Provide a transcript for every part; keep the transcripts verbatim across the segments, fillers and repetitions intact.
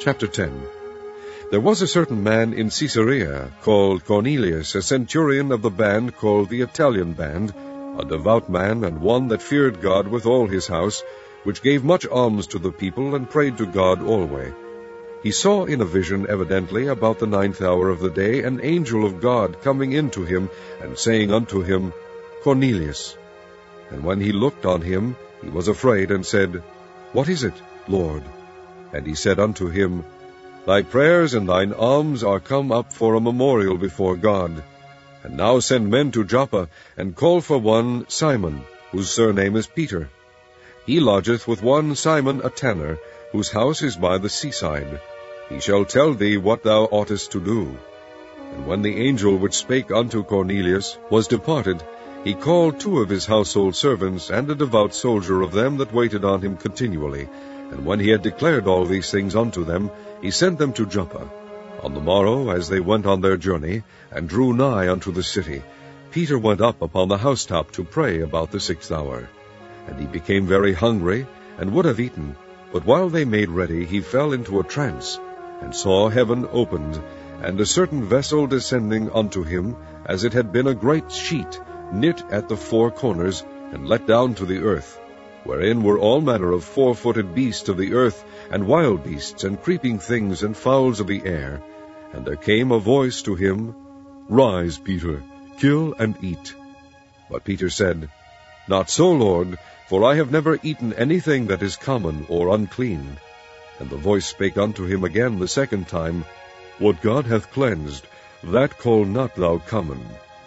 Chapter ten. There was a certain man in Caesarea, called Cornelius, a centurion of the band called the Italian band, a devout man, and one that feared God with all his house, which gave much alms to the people, and prayed to God alway. He saw in a vision evidently about the ninth hour of the day an angel of God coming in to him, and saying unto him, Cornelius. And when he looked on him, he was afraid, and said, What is it, Lord? And he said unto him, Thy prayers and thine alms are come up for a memorial before God. And now send men to Joppa, and call for one Simon, whose surname is Peter. He lodgeth with one Simon a tanner, whose house is by the seaside. He shall tell thee what thou oughtest to do. And when the angel which spake unto Cornelius was departed, he called two of his household servants, and a devout soldier of them that waited on him continually. And when he had declared all these things unto them, he sent them to Joppa. On the morrow, as they went on their journey, and drew nigh unto the city, Peter went up upon the housetop to pray about the sixth hour. And he became very hungry, and would have eaten. But while they made ready, he fell into a trance, and saw heaven opened, and a certain vessel descending unto him, as it had been a great sheet, knit at the four corners, and let down to the earth, wherein were all manner of four-footed beasts of the earth, and wild beasts, and creeping things, and fowls of the air. And there came a voice to him, Rise, Peter, kill and eat. But Peter said, Not so, Lord, for I have never eaten anything that is common or unclean. And the voice spake unto him again the second time, What God hath cleansed, that call not thou common.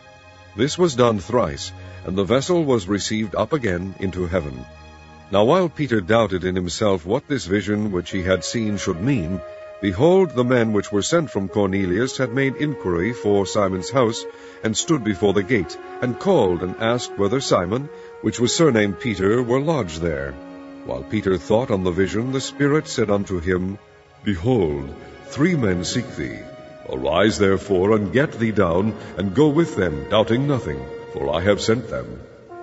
This was done thrice, and the vessel was received up again into heaven. Now while Peter doubted in himself what this vision which he had seen should mean, behold, the men which were sent from Cornelius had made inquiry for Simon's house, and stood before the gate, and called and asked whether Simon, which was surnamed Peter, were lodged there. While Peter thought on the vision, the Spirit said unto him, Behold, three men seek thee. Arise therefore, and get thee down, and go with them, doubting nothing, for I have sent them.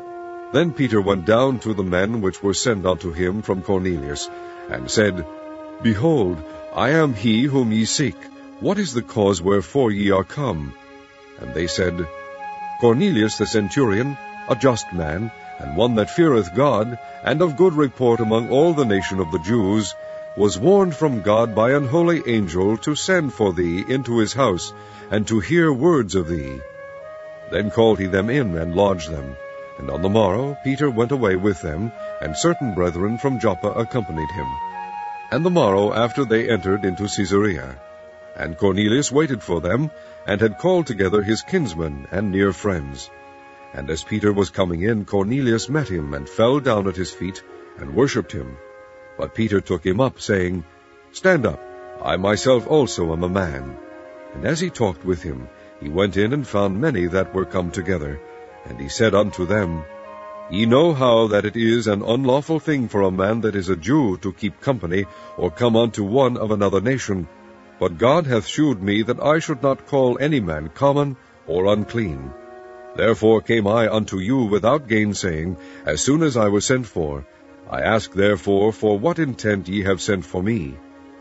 Then Peter went down to the men which were sent unto him from Cornelius, and said, Behold, I am he whom ye seek. What is the cause wherefore ye are come? And they said, Cornelius the centurion, a just man, and one that feareth God, and of good report among all the nation of the Jews, was warned from God by an holy angel to send for thee into his house, and to hear words of thee. Then called he them in, and lodged them. And on the morrow Peter went away with them, and certain brethren from Joppa accompanied him. And the morrow after they entered into Caesarea. And Cornelius waited for them, and had called together his kinsmen and near friends. And as Peter was coming in, Cornelius met him, and fell down at his feet, and worshipped him. But Peter took him up, saying, Stand up, I myself also am a man. And as he talked with him, he went in and found many that were come together. And he said unto them, Ye know how that it is an unlawful thing for a man that is a Jew to keep company, or come unto one of another nation. But God hath shewed me that I should not call any man common or unclean. Therefore came I unto you without gainsaying, as soon as I was sent for. I ask therefore for what intent ye have sent for me.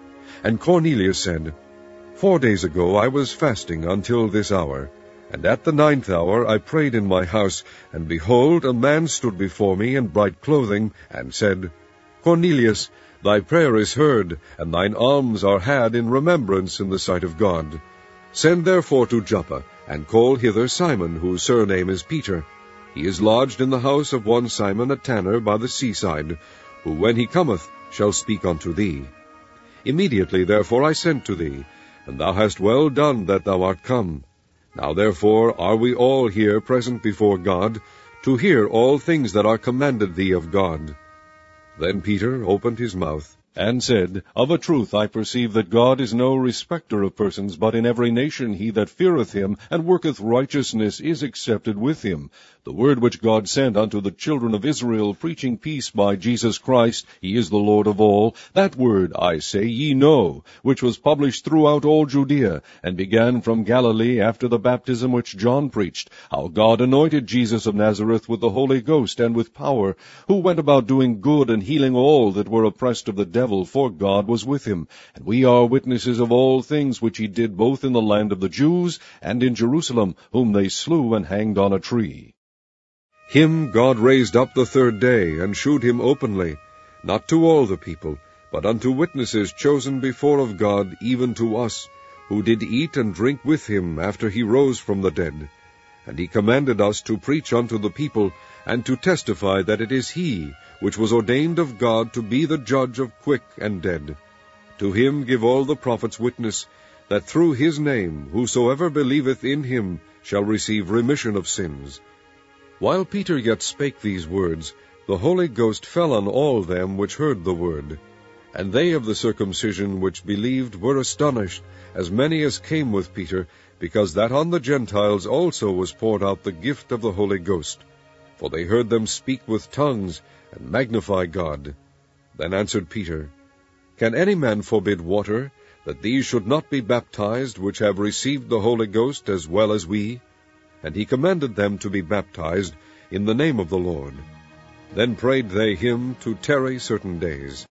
And Cornelius said, Four days ago I was fasting until this hour. And at the ninth hour I prayed in my house, and behold, a man stood before me in bright clothing, and said, Cornelius, thy prayer is heard, and thine alms are had in remembrance in the sight of God. Send therefore to Joppa, and call hither Simon, whose surname is Peter. He is lodged in the house of one Simon a tanner by the seaside, who when he cometh shall speak unto thee. Immediately therefore I sent to thee, and thou hast well done that thou art come. Now therefore are we all here present before God, to hear all things that are commanded thee of God. Then Peter opened his mouth, and said, Of a truth I perceive that God is no respecter of persons, but in every nation he that feareth him, and worketh righteousness, is accepted with him. the word which God sent unto the children of Israel, preaching peace by Jesus Christ, he is the Lord of all, that word, I say, ye know, which was published throughout all Judea, and began from Galilee after the baptism which John preached, how God anointed Jesus of Nazareth with the Holy Ghost and with power, who went about doing good and healing all that were oppressed of the devil, for God was with him. And we are witnesses of all things which he did both in the land of the Jews and in Jerusalem, whom they slew and hanged on a tree. Him God raised up the third day, and shewed him openly, not to all the people, but unto witnesses chosen before of God, even to us, who did eat and drink with him after he rose from the dead. And he commanded us to preach unto the people, and to testify that it is he which was ordained of God to be the judge of quick and dead. To him give all the prophets witness, that through his name whosoever believeth in him shall receive remission of sins. While Peter yet spake these words, the Holy Ghost fell on all them which heard the word. And they of the circumcision which believed were astonished, as many as came with Peter, because that on the Gentiles also was poured out the gift of the Holy Ghost. For they heard them speak with tongues, and magnify God. Then answered Peter, Can any man forbid water, that these should not be baptized, which have received the Holy Ghost as well as we? And he commanded them to be baptized in the name of the Lord. Then prayed they him to tarry certain days.